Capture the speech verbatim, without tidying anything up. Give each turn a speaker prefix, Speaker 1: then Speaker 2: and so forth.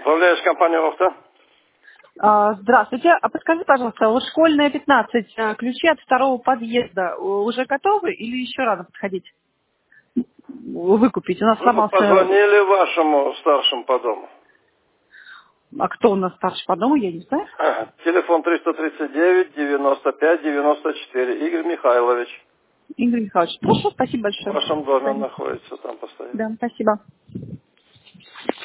Speaker 1: Управляешь компанией «Охта»?
Speaker 2: А, Здравствуйте. А подскажи, пожалуйста, вот школьная пятнадцать, а, ключи от второго подъезда у- уже готовы или еще рано подходить? Выкупить. У нас
Speaker 1: Вы бы
Speaker 2: сломался...
Speaker 1: позвонили вашему старшему по дому.
Speaker 2: А кто у нас старший по дому, я не знаю.
Speaker 1: Ага. Телефон триста тридцать девять девяносто пять девяносто четыре. Игорь Михайлович.
Speaker 2: Игорь Михайлович, хорошо, спасибо
Speaker 1: В
Speaker 2: большое.
Speaker 1: вашем
Speaker 2: До
Speaker 1: доме он
Speaker 2: свидания.
Speaker 1: находится, там постоянно.
Speaker 2: Да, спасибо.